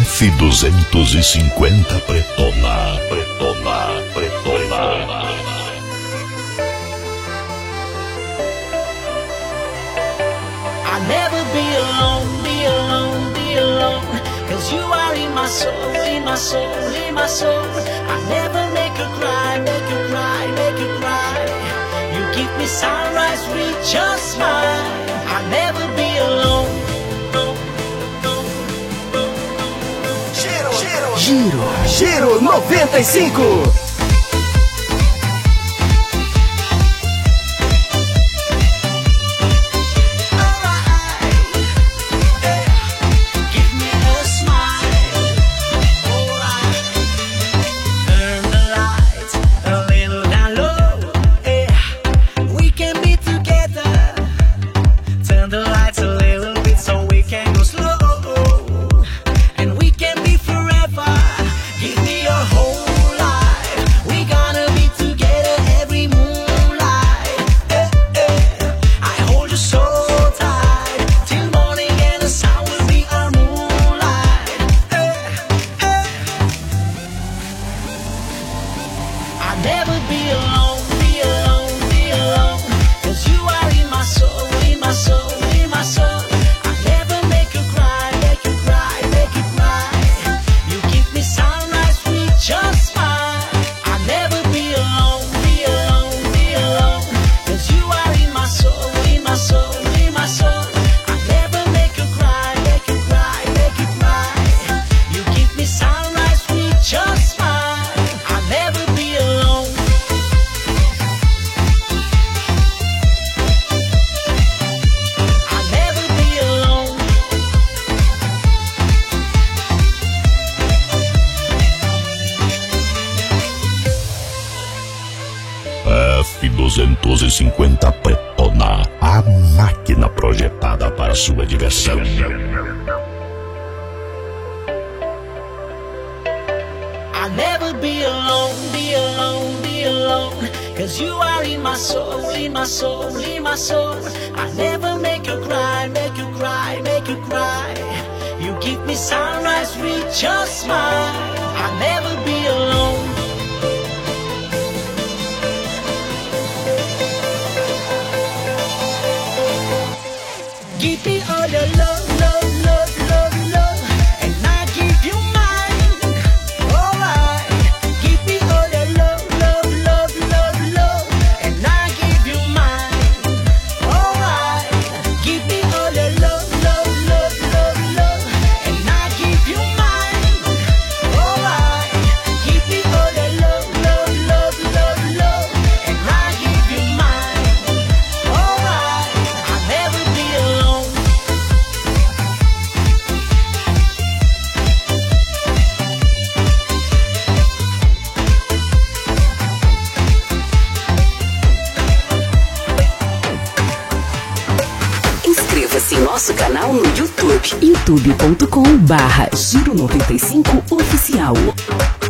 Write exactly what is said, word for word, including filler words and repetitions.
F duzentos e cinquenta Pretona, Pretona, Pretona. I'll never be alone, be alone, be alone. Cause you are in my soul, in my soul, in my soul. I'll never make you cry, make you cry, make you cry. You give me sunrise with your smile. I'll never be alone. Giro, Giro, Giro noventa e cinco. F duzentos e cinquenta Pretona, a máquina projetada para sua diversão. I'll never be alone, be alone, be alone. Cause you are in my soul, in my soul, in my soul. I'll never make you cry, make you cry, make you cry. You give me sunrise with your smile. I'll never be alone. Give me all your love, love, love, love, love, and I give you mine. Alright. Give me all your love, love, love, love, love, and I give you mine. Alright. Give me all your love, love, love, love, love, and I give you mine. Alright. Give me all your love, love, love, love, love, and I give you mine. Alright. I'll never be alone. Inscreva-se em nosso canal no YouTube, youtube ponto com barra Giro noventa e cinco Oficial.